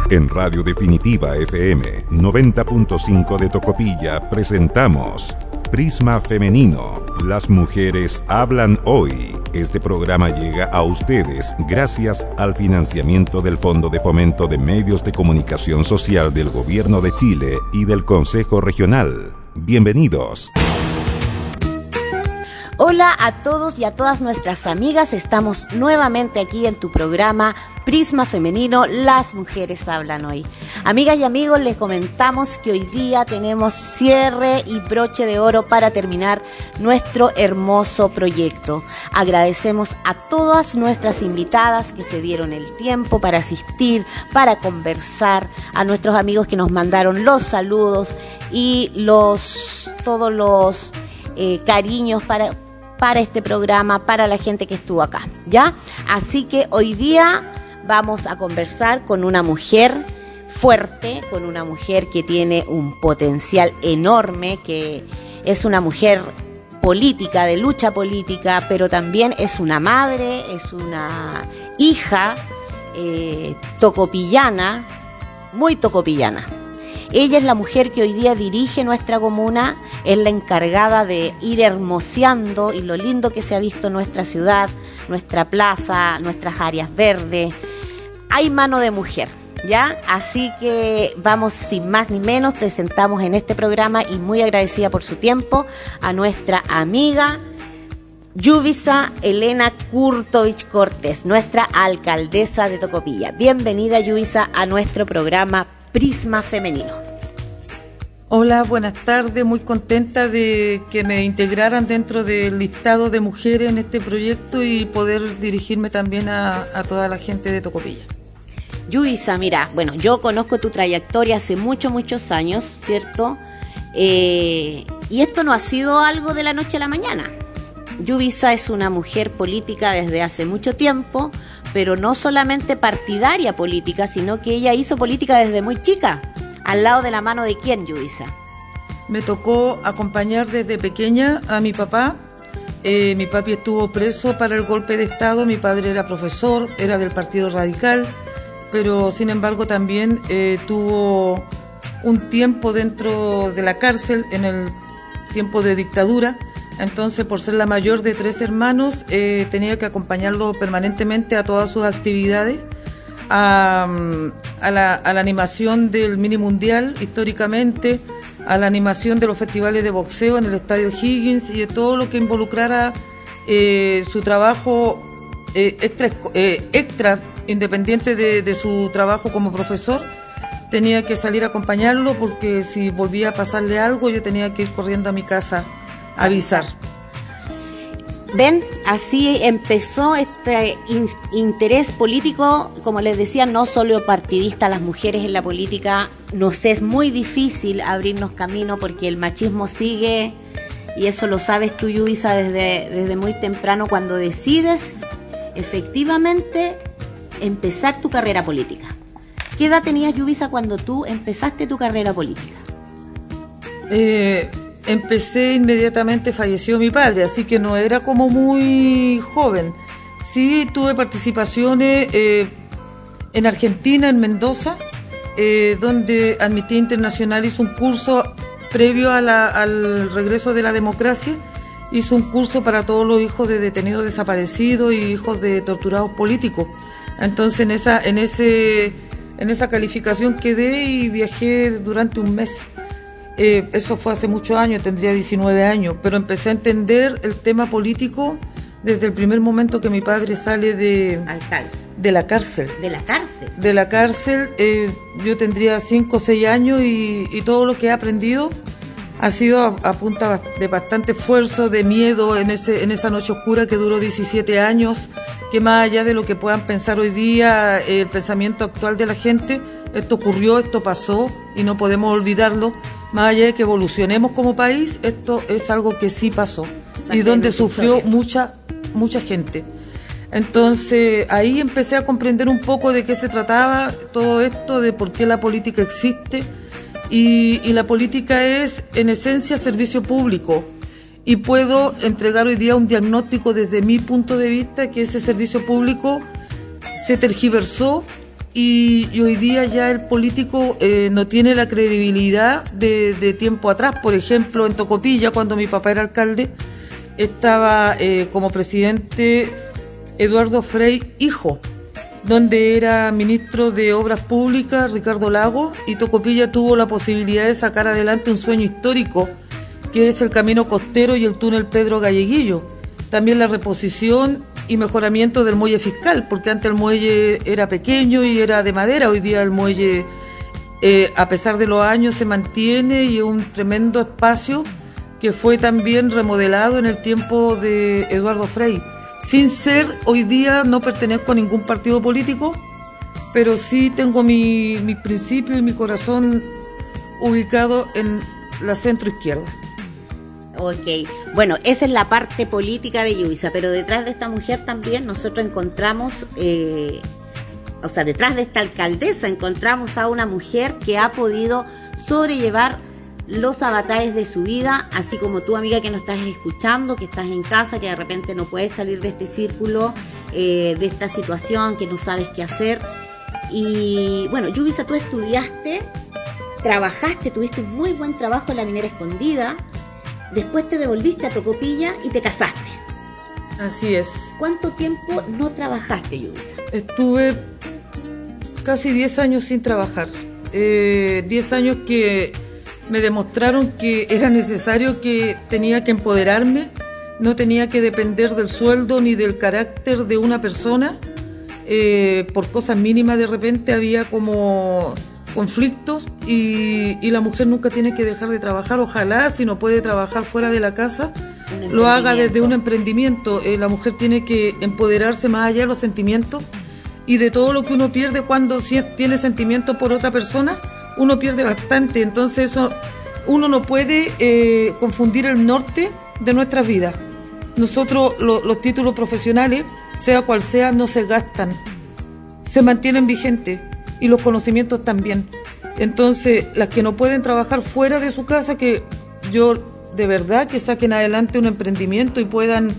En Radio Definitiva FM 90.5 de Tocopilla presentamos Prisma Femenino. Las mujeres hablan hoy. Este programa llega a ustedes gracias al financiamiento del Fondo de Fomento de Medios de Comunicación Social del Gobierno de Chile y del Consejo Regional. Bienvenidos. Hola a todos y a todas nuestras amigas, estamos nuevamente aquí en tu programa Prisma Femenino, Las Mujeres Hablan Hoy. Amigas y amigos, les comentamos que hoy día tenemos cierre y broche de oro para terminar nuestro hermoso proyecto. Agradecemos a todas nuestras invitadas que se dieron el tiempo para asistir, para conversar, a nuestros amigos que nos mandaron los saludos y todos los cariños para este programa, para la gente que estuvo acá, ¿ya? Así que hoy día vamos a conversar con una mujer fuerte, con una mujer que tiene un potencial enorme, que es una mujer política, de lucha política, pero también es una madre, es una hija tocopillana, muy tocopillana. Ella es la mujer que hoy día dirige nuestra comuna, es la encargada de ir hermoseando y lo lindo que se ha visto nuestra ciudad, nuestra plaza, nuestras áreas verdes. Hay mano de mujer, ¿ya? Así que vamos sin más ni menos, presentamos en este programa y muy agradecida por su tiempo a nuestra amiga Yuvisa Elena Kurtovich Cortés, nuestra alcaldesa de Tocopilla. Bienvenida, Yuvisa, a nuestro programa Prisma Femenino. Hola, buenas tardes, muy contenta de que me integraran dentro del listado de mujeres en este proyecto y poder dirigirme también a toda la gente de Tocopilla. Yuvisa, mira, bueno, yo conozco tu trayectoria hace muchos años, ¿cierto? Y esto no ha sido algo de la noche a la mañana. Yuvisa es una mujer política desde hace mucho tiempo, pero no solamente partidaria política, sino que ella hizo política desde muy chica. ¿Al lado de la mano de quién, Yuvisa? Me tocó acompañar desde pequeña a mi papá. Mi papi estuvo preso para el golpe de Estado, mi padre era profesor, era del Partido Radical, pero sin embargo también tuvo un tiempo dentro de la cárcel en el tiempo de dictadura. Entonces, por ser la mayor de 3 hermanos, tenía que acompañarlo permanentemente a todas sus actividades, a la animación del mini mundial históricamente, a la animación de los festivales de boxeo en el Estadio Higgins y de todo lo que involucrara su trabajo extra, independiente de su trabajo como profesor. Tenía que salir a acompañarlo porque si volvía a pasarle algo, yo tenía que ir corriendo a mi casa avisar. Ven, así empezó este interés político, como les decía, no solo partidista. Las mujeres en la política nos es muy difícil abrirnos camino porque el machismo sigue, y eso lo sabes tú, Yuvisa, desde muy temprano, cuando decides efectivamente empezar tu carrera política. ¿Qué edad tenías, Yuvisa, cuando tú empezaste tu carrera política? Empecé inmediatamente, falleció mi padre, así que no era como muy joven. Sí tuve participaciones en Argentina, en Mendoza, donde Amnistía Internacional hizo un curso previo al regreso de la democracia. Hizo un curso para todos los hijos de detenidos desaparecidos y hijos de torturados políticos. Entonces en esa calificación quedé y viajé durante un mes. Eso fue hace muchos años, tendría 19 años, pero empecé a entender el tema político desde el primer momento que mi padre sale de la cárcel. ¿De la cárcel? De la cárcel, yo tendría 5 o 6 años y todo lo que he aprendido ha sido a punta de bastante esfuerzo, de miedo en esa noche oscura que duró 17 años, que más allá de lo que puedan pensar hoy día, el pensamiento actual de la gente, esto ocurrió, esto pasó y no podemos olvidarlo. Más allá de que evolucionemos como país, esto es algo que sí pasó y donde sufrió mucha gente. Entonces ahí empecé a comprender un poco de qué se trataba todo esto, de por qué la política existe y la política es en esencia servicio público y puedo entregar hoy día un diagnóstico desde mi punto de vista que ese servicio público se tergiversó y hoy día ya el político no tiene la credibilidad de tiempo atrás. Por ejemplo, en Tocopilla, cuando mi papá era alcalde, estaba como presidente Eduardo Frei, hijo, donde era ministro de Obras Públicas Ricardo Lagos, y Tocopilla tuvo la posibilidad de sacar adelante un sueño histórico, que es el camino costero y el túnel Pedro Galleguillo. También la reposición y mejoramiento del muelle fiscal, porque antes el muelle era pequeño y era de madera. Hoy día el muelle, a pesar de los años, se mantiene y es un tremendo espacio que fue también remodelado en el tiempo de Eduardo Frei. Sin ser, hoy día no pertenezco a ningún partido político, pero sí tengo mi principio y mi corazón ubicado en la centroizquierda. Ok, bueno, esa es la parte política de Yubisa, pero detrás de esta mujer también nosotros encontramos, detrás de esta alcaldesa encontramos a una mujer que ha podido sobrellevar los avatares de su vida, así como tú, amiga, que nos estás escuchando, que estás en casa, que de repente no puedes salir de este círculo, de esta situación, que no sabes qué hacer. Y bueno, Yubisa, tú estudiaste, trabajaste, tuviste un muy buen trabajo en la Minera Escondida. Después te devolviste a Tocopilla y te casaste. Así es. ¿Cuánto tiempo no trabajaste, Yubisa? Estuve casi 10 años sin trabajar. 10 años que me demostraron que era necesario, que tenía que empoderarme, no tenía que depender del sueldo ni del carácter de una persona. Por cosas mínimas de repente había como conflictos y la mujer nunca tiene que dejar de trabajar. Ojalá, si no puede trabajar fuera de la casa, lo haga desde un emprendimiento. La mujer tiene que empoderarse más allá de los sentimientos y de todo lo que uno pierde cuando tiene sentimientos por otra persona. Uno pierde bastante, entonces eso, uno no puede confundir el norte de nuestras vidas. Nosotros los títulos profesionales, sea cual sea, no se gastan, se mantienen vigentes, y los conocimientos también. Entonces, las que no pueden trabajar fuera de su casa, que yo de verdad que saquen adelante un emprendimiento y puedan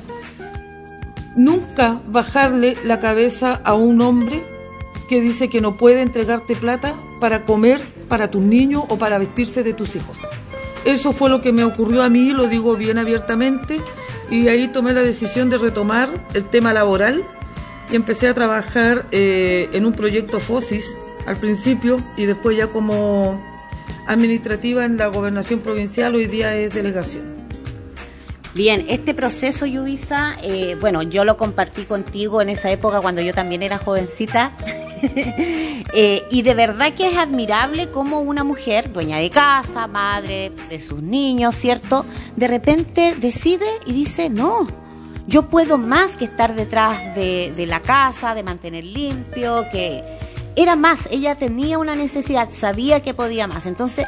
nunca bajarle la cabeza a un hombre que dice que no puede entregarte plata para comer para tus niños o para vestirse de tus hijos. Eso fue lo que me ocurrió a mí, lo digo bien abiertamente, y ahí tomé la decisión de retomar el tema laboral y empecé a trabajar en un proyecto FOSIS al principio, y después ya como administrativa en la gobernación provincial. Hoy día es delegación. Bien, este proceso, Yubisa, bueno, yo lo compartí contigo en esa época cuando yo también era jovencita. Y de verdad que es admirable cómo una mujer, dueña de casa, madre de sus niños, ¿cierto?, de repente decide y dice, no, yo puedo más que estar detrás de la casa, de mantener limpio, que era más, ella tenía una necesidad, sabía que podía más. Entonces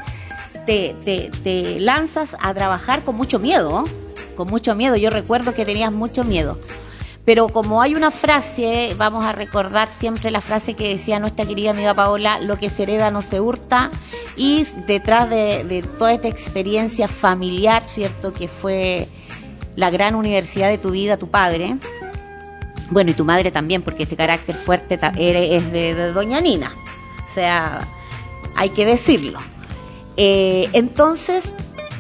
te lanzas a trabajar con mucho miedo, con mucho miedo. Yo recuerdo que tenías mucho miedo. Pero como hay una frase, vamos a recordar siempre la frase que decía nuestra querida amiga Paola, lo que se hereda no se hurta, y detrás de toda esta experiencia familiar, ¿cierto?, que fue la gran universidad de tu vida, tu padre, bueno, y tu madre también, porque este carácter fuerte es de doña Nina, o sea, hay que decirlo. Entonces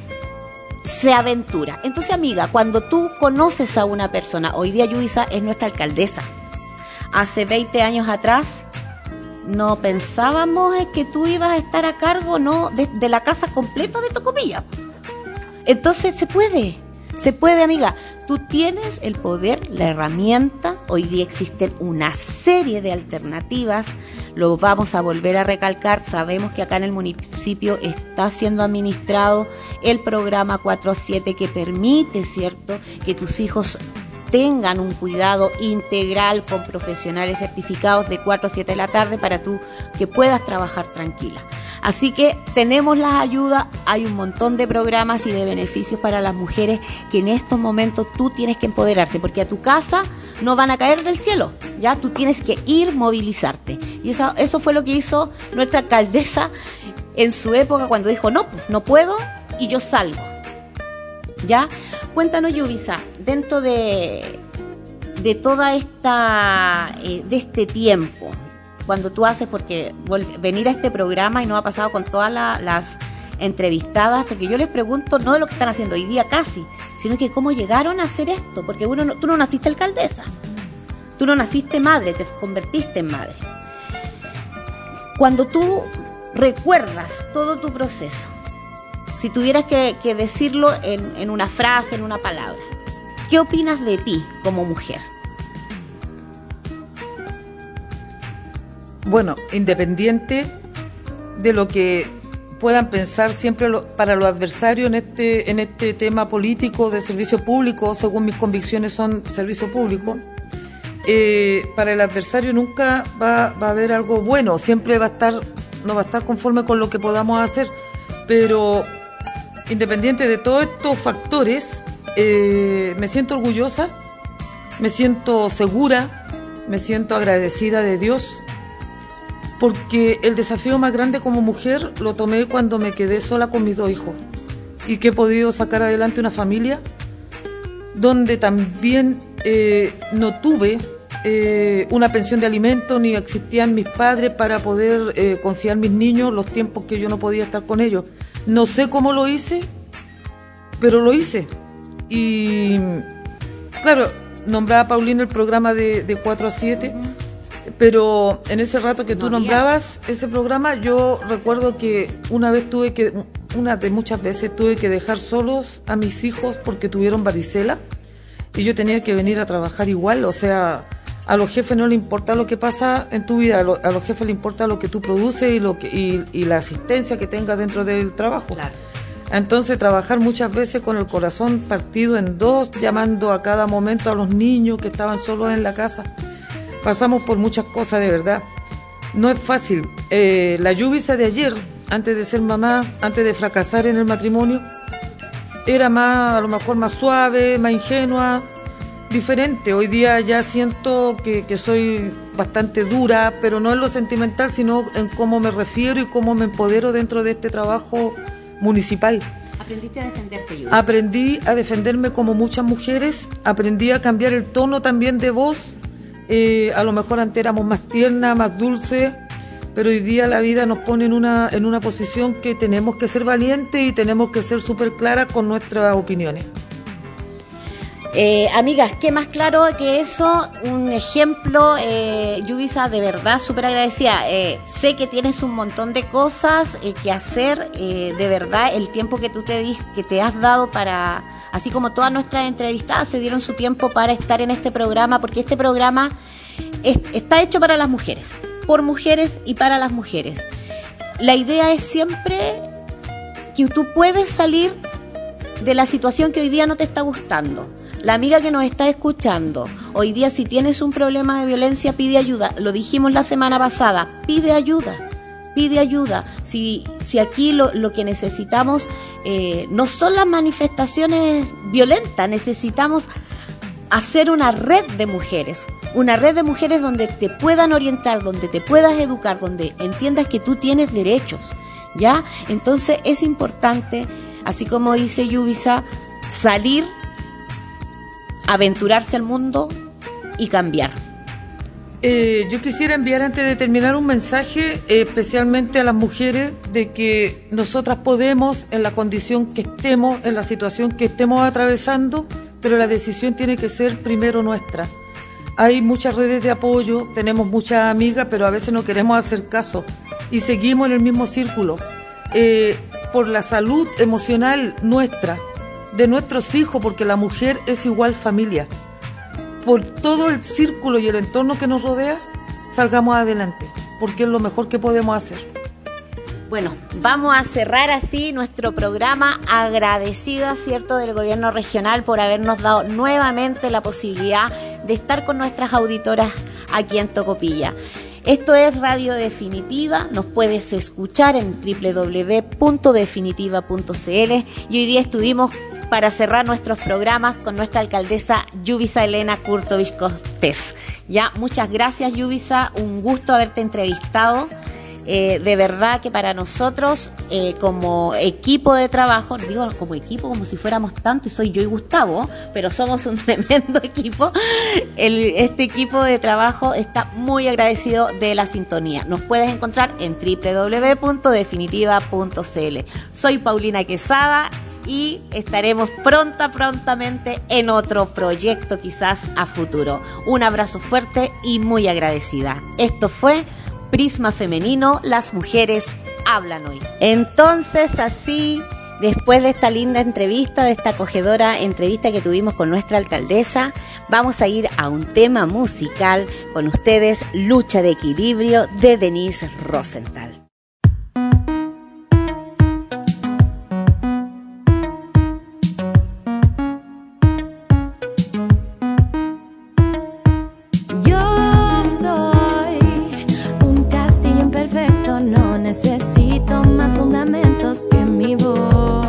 se aventura. Entonces, amiga, cuando tú conoces a una persona, hoy día Yubisa es nuestra alcaldesa. Hace 20 años atrás no pensábamos que tú ibas a estar a cargo, ¿no?, de la casa completa de Tocopilla. Entonces se puede, amiga. Tú tienes el poder, la herramienta. Hoy día existen una serie de alternativas. Lo vamos a volver a recalcar. Sabemos que acá en el municipio está siendo administrado el programa 4-7 que permite, ¿cierto?, que tus hijos tengan un cuidado integral con profesionales certificados de 4 a 7 de la tarde para tú que puedas trabajar tranquila. Así que tenemos las ayudas, hay un montón de programas y de beneficios para las mujeres que en estos momentos tú tienes que empoderarte, porque a tu casa no van a caer del cielo, ya tú tienes que ir movilizarte. Y eso fue lo que hizo nuestra alcaldesa en su época cuando dijo, no puedo y yo salgo. ¿Ya? Cuéntanos, Yubisa, dentro de toda esta, de este tiempo, cuando tú haces, porque venir a este programa, y no ha pasado con todas las entrevistadas, porque yo les pregunto no de lo que están haciendo hoy día casi, sino que cómo llegaron a hacer esto, porque tú no naciste alcaldesa, tú no naciste madre, te convertiste en madre. Cuando tú recuerdas todo tu proceso, si tuvieras que decirlo en una frase, en una palabra, ¿qué opinas de ti como mujer? Bueno, independiente de lo que puedan pensar siempre para los adversarios en este tema político de servicio público, según mis convicciones son servicio público, para el adversario nunca va a haber algo bueno, siempre no va a estar conforme con lo que podamos hacer, pero independiente de todos estos factores, me siento orgullosa, me siento segura, me siento agradecida de Dios, porque el desafío más grande como mujer lo tomé cuando me quedé sola con mis 2 hijos y que he podido sacar adelante una familia donde también no tuve una pensión de alimentos ni existían mis padres para poder confiar mis niños los tiempos que yo no podía estar con ellos. No sé cómo lo hice, pero lo hice. Y claro, nombraba a Paulina el programa de 4 a 7, pero en ese rato que tú nombrabas ese programa, yo recuerdo que una de muchas veces tuve que dejar solos a mis hijos porque tuvieron varicela y yo tenía que venir a trabajar igual. O sea, a los jefes no les importa lo que pasa en tu vida, a los jefes les importa lo que tú produces y la asistencia que tengas dentro del trabajo. Claro. Entonces, trabajar muchas veces con el corazón partido en 2, llamando a cada momento a los niños que estaban solos en la casa. Pasamos por muchas cosas, de verdad. No es fácil. La Yubisa de ayer, antes de ser mamá, antes de fracasar en el matrimonio, era a lo mejor más suave, más ingenua, diferente. Hoy día ya siento que soy bastante dura, pero no en lo sentimental, sino en cómo me refiero y cómo me empodero dentro de este trabajo municipal. ¿Aprendiste a defenderte, Yubisa? Aprendí a defenderme como muchas mujeres, aprendí a cambiar el tono también de voz. A lo mejor antes éramos más tiernas, más dulces, pero hoy día la vida nos pone en una posición que tenemos que ser valientes y tenemos que ser súper claras con nuestras opiniones. Amigas, qué más claro que eso, un ejemplo, Yubisa, de verdad súper agradecida. Sé que tienes un montón de cosas que hacer, de verdad, el tiempo que que te has dado para, así como todas nuestras entrevistadas se dieron su tiempo para estar en este programa, porque este programa está hecho para las mujeres, por mujeres y para las mujeres. La idea es siempre que tú puedes salir de la situación que hoy día no te está gustando. La amiga que nos está escuchando, hoy día si tienes un problema de violencia, pide ayuda. Lo dijimos la semana pasada, pide ayuda. Si aquí lo que necesitamos no son las manifestaciones violentas, necesitamos hacer una red de mujeres donde te puedan orientar, donde te puedas educar, donde entiendas que tú tienes derechos, ¿ya? Entonces es importante, así como dice Yubisa, salir, aventurarse al mundo y cambiar. Yo quisiera enviar antes de terminar un mensaje especialmente a las mujeres de que nosotras podemos, en la condición que estemos, en la situación que estemos atravesando, pero la decisión tiene que ser primero nuestra. Hay muchas redes de apoyo, tenemos muchas amigas, pero a veces no queremos hacer caso y seguimos en el mismo círculo. Por la salud emocional nuestra, de nuestros hijos, porque la mujer es igual familia. Por todo el círculo y el entorno que nos rodea, salgamos adelante, porque es lo mejor que podemos hacer. Bueno, vamos a cerrar así nuestro programa, agradecida, ¿cierto?, del gobierno regional por habernos dado nuevamente la posibilidad de estar con nuestras auditoras aquí en Tocopilla. Esto es Radio Definitiva, nos puedes escuchar en www.definitiva.cl y hoy día estuvimos para cerrar nuestros programas con nuestra alcaldesa Yubisa Elena Kurtovich Cortés. Ya, muchas gracias, Yubisa, un gusto haberte entrevistado. De verdad que para nosotros, como equipo de trabajo, digo como equipo como si fuéramos tanto, y soy yo y Gustavo, pero somos un tremendo equipo. Este equipo de trabajo está muy agradecido de la sintonía. Nos puedes encontrar en www.definitiva.cl. Soy Paulina Quesada y estaremos prontamente en otro proyecto, quizás a futuro. Un abrazo fuerte y muy agradecida. Esto fue Prisma Femenino, las mujeres hablan hoy. Entonces, así, después de esta linda entrevista, de esta acogedora entrevista que tuvimos con nuestra alcaldesa, vamos a ir a un tema musical con ustedes, Lucha de Equilibrio, de Denise Rosenthal. Necesito más fundamentos que mi voz.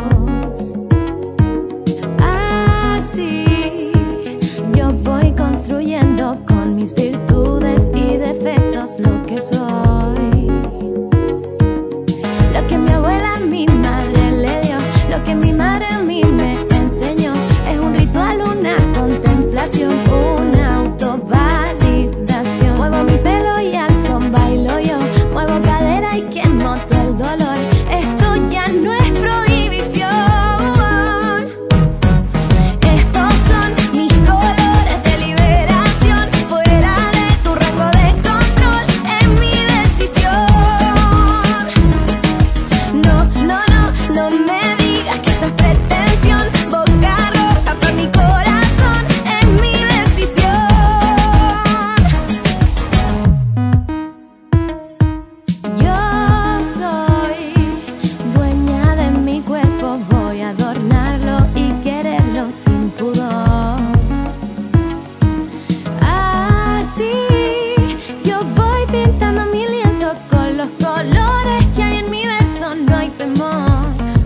Así yo voy construyendo con mis virtudes y defectos lo que soy. Lo que mi abuela a mi madre le dio, lo que mi madre a mí me enseñó, es un ritual, una contemplación, una autovalidación. Muevo mi pelo y al son bailo yo, muevo cadera y quemo todo el dolor. Esto ya no es prohibición. Estos son mis colores de liberación. Fuera de tu rango de control es mi decisión. No me digas que esto es pretensión. Boca roja para mi corazón es mi decisión. Yo soy dueña de mi cuerpo, voy a adornarlo y quererlo sin pudor. Así yo voy pintando mi lienzo con los colores que hay en mi verso, no hay temor.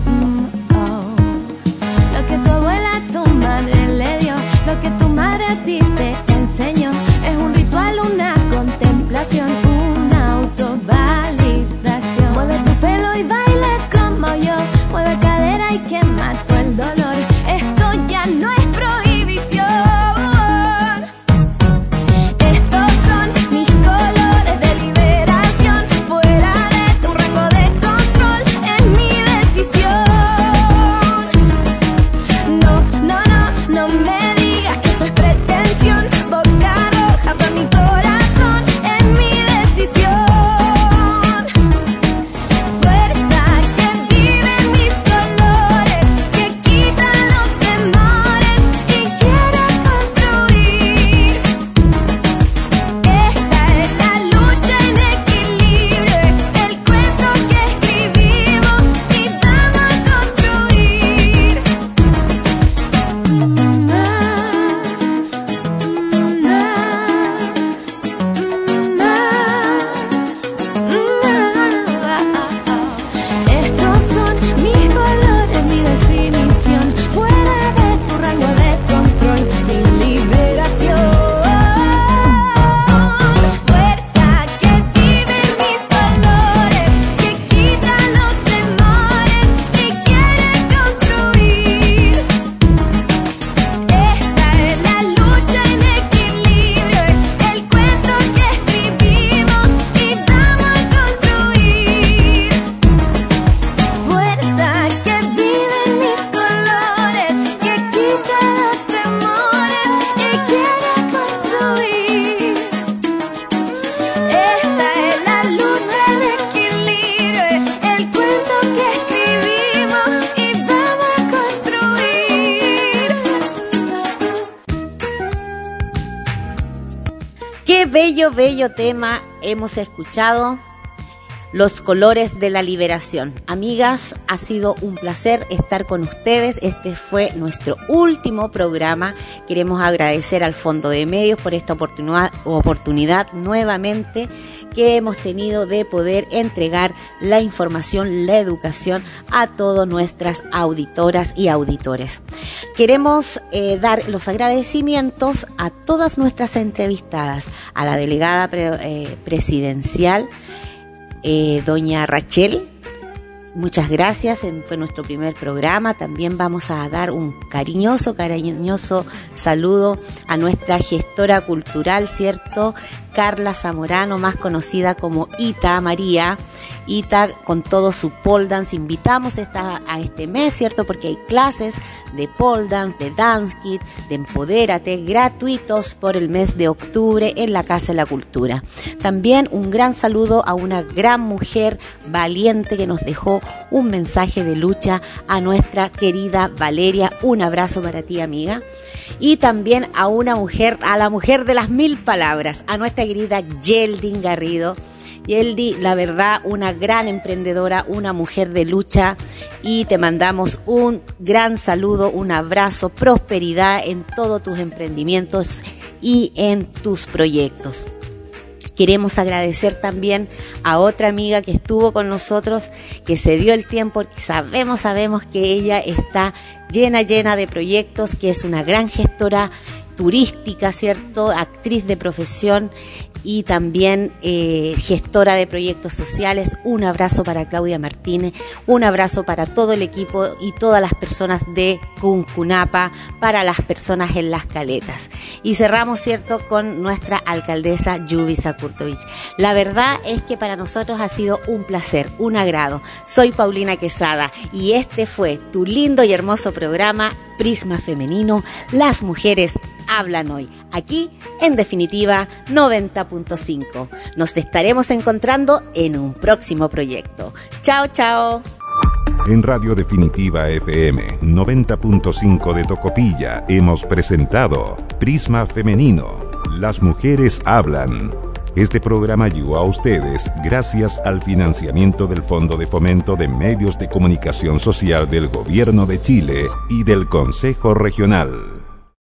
Lo que tu abuela a tu madre le dio, lo que tu madre a ti te enseñó, es un ritual, una contemplación, una autovalidación. Mueve tu pelo y baila como yo, mueve cadera y quema todo el dolor. Esto ya no es prohibición. Estos son mis colores de liberación. Fuera de tu rango de control es mi decisión. No me digas que esto es pretensión. Boca roja para mi corazón es mi decisión. Fuerza que vive en mis colores, que quita los temores y quiere construir. Esta es la lucha en equilibrio, es el cuento que escribimos y vamos a construir. Estos son mis colores, mi definición. Fuera de tu rango de control y liberación. Fuerza que vive en mis colores, que quita los temores y quiere construir. Esta es la lucha en equilibrio, es el cuento que escribimos y vamos a construir. Fuerza que vive en mis colores, que quita los temores y quiere construir. Esta es la lucha en equilibrio, es el cuento que escribimos y vamos a construir. Qué bello tema hemos escuchado, Los colores de la liberación. Amigas, ha sido un placer estar con ustedes. Este fue nuestro último programa. Queremos agradecer al Fondo de Medios por esta oportunidad nuevamente que hemos tenido de poder entregar la información, la educación a todas nuestras auditoras y auditores. Queremos dar los agradecimientos a todas nuestras entrevistadas, a la delegada presidencial doña Rachel. Muchas gracias, fue nuestro primer programa. También vamos a dar un cariñoso saludo a nuestra gestora cultural, ¿cierto? Carla Zamorano, más conocida como Ita María. Ita, con todo su pole dance, invitamos a este mes, ¿cierto? Porque hay clases de pole dance, de dance kit, de empodérate, gratuitos por el mes de octubre en la Casa de la Cultura. También un gran saludo a una gran mujer valiente que nos dejó un mensaje de lucha, a nuestra querida Valeria. Un abrazo para ti, amiga. Y también a una mujer, a la mujer de las 1000 palabras, a nuestra querida Yeldin Garrido. Yeldi, la verdad, una gran emprendedora, una mujer de lucha, y te mandamos un gran saludo, un abrazo, prosperidad en todos tus emprendimientos y en tus proyectos. Queremos agradecer también a otra amiga que estuvo con nosotros, que se dio el tiempo, porque sabemos que ella está llena de proyectos, que es una gran gestora turística, ¿cierto? Actriz de profesión y también gestora de proyectos sociales. Un abrazo para Claudia Martínez, un abrazo para todo el equipo y todas las personas de Cuncunapa, para las personas en Las Caletas. Y cerramos, ¿cierto?, con nuestra alcaldesa Yubisa Kurtovich. La verdad es que para nosotros ha sido un placer, un agrado. Soy Paulina Quesada y este fue tu lindo y hermoso programa Prisma Femenino, Las Mujeres Hablan Hoy, aquí en Definitiva 90.5. Nos estaremos encontrando en un próximo proyecto. Chao, chao. En Radio Definitiva FM 90.5 de Tocopilla hemos presentado Prisma Femenino, Las Mujeres Hablan. Este programa llegó a ustedes gracias al financiamiento del Fondo de Fomento de Medios de Comunicación Social del Gobierno de Chile y del Consejo Regional.